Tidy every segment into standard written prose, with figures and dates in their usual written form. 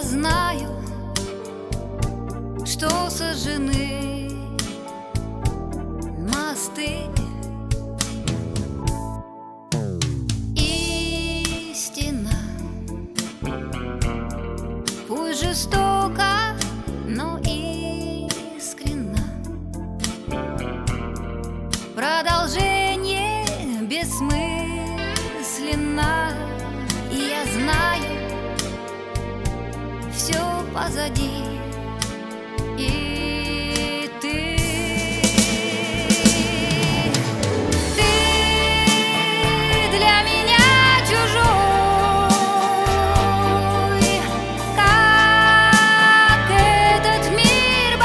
знаю, что сожжены мосты. Истина, пусть жестоко, но искренно. Продолжение бессмысленно, и я знаю, все позади. И ты для меня чужой, как этот мир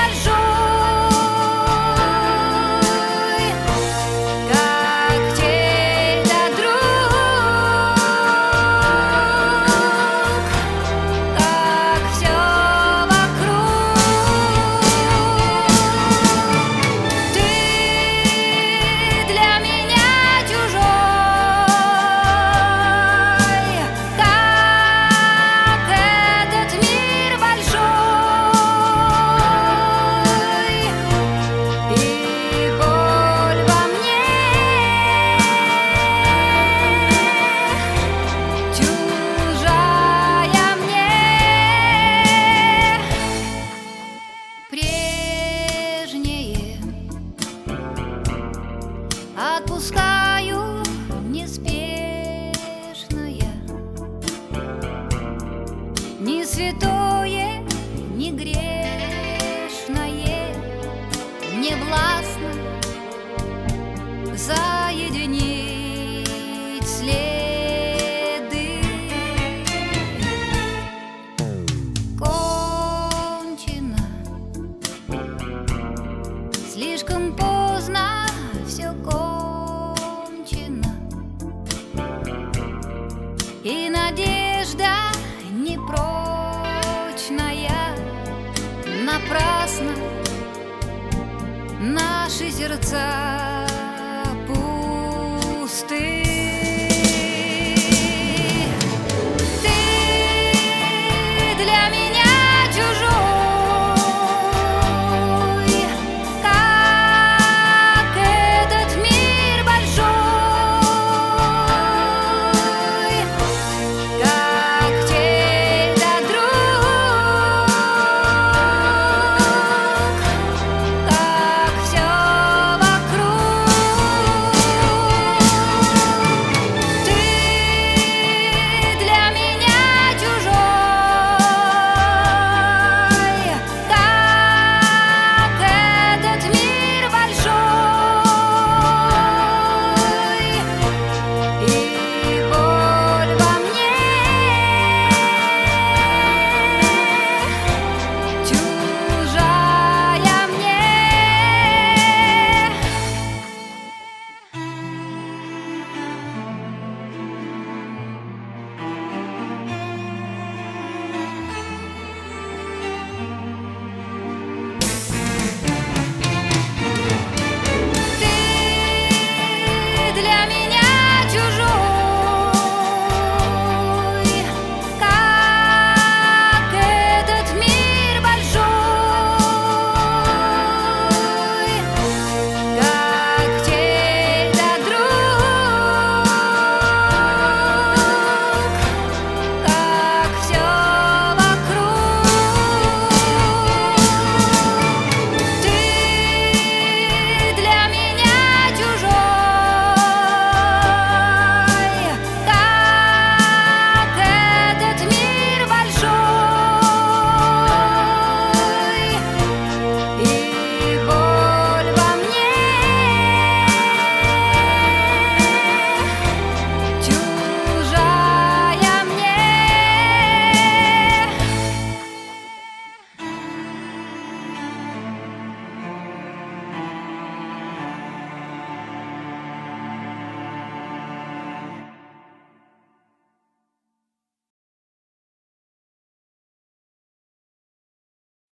большой, как чей-то друг, как все вокруг. Ты для меня чужой, как этот мир большой, и боль во мне чужая мне. Прежнее отпускаю неспешно я, ни святое, ни грешное не властно соединить следы. Кончено, слишком поздно, все кончено, и надежда непрочная. Напрасно наши сердца пусты.